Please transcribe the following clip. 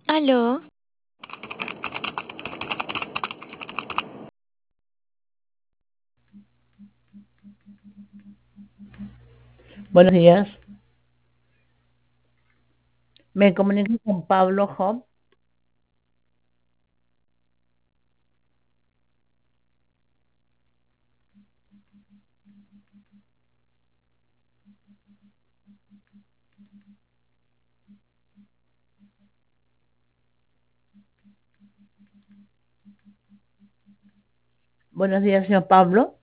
Aló, Buenos días, me comunico con Pablo Job. Buenos días, señor Pablo.